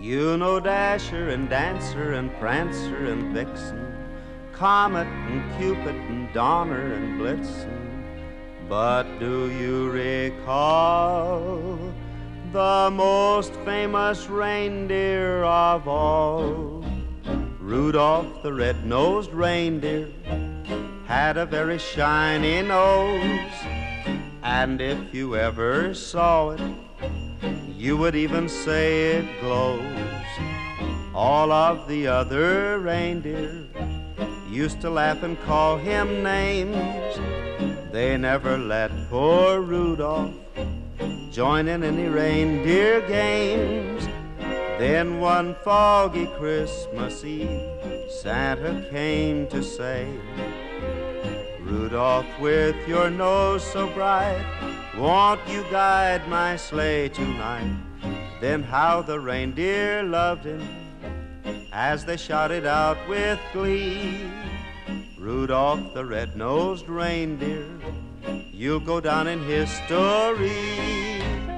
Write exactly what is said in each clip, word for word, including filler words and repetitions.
You know Dasher and Dancer and Prancer and Vixen, Comet and Cupid and Donner and Blitzen. But do you recall the most famous reindeer of all? Rudolph the red-nosed reindeer had a very shiny nose, and if you ever saw it, you would even say it glows. All of the other reindeer used to laugh and call him names. They never let poor Rudolph join in any reindeer games. Then one foggy Christmas Eve, Santa came to say, Rudolph, with your nose so bright, won't you guide my sleigh tonight? Then how the reindeer loved him as they shouted out with glee, Rudolph the red-nosed reindeer, you'll go down in history.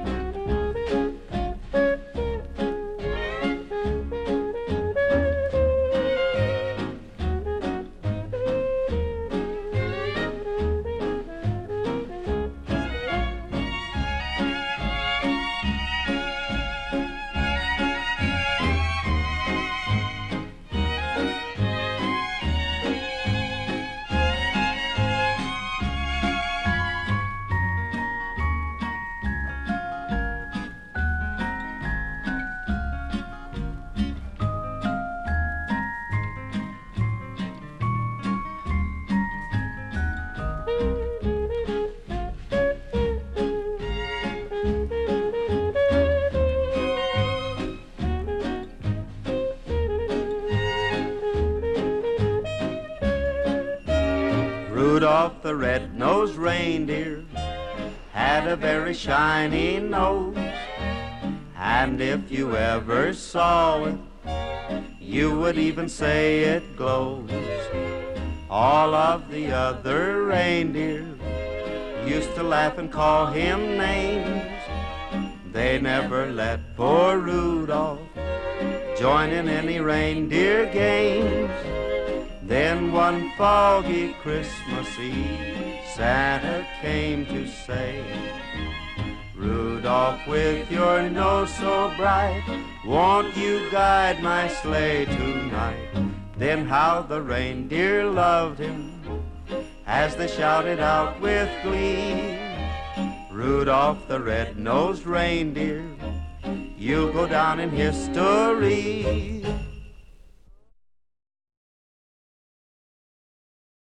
Rudolph the red-nosed reindeer had a very shiny nose, and if you ever saw it, you would even say it glows. All of the other reindeer used to laugh and call him names. They never let poor Rudolph join in any reindeer games. Then one foggy Christmas Eve, Santa came to say, Rudolph, with your nose so bright, won't you guide my sleigh tonight? Then how the reindeer loved him as they shouted out with glee, Rudolph the red-nosed reindeer, you'll go down in history.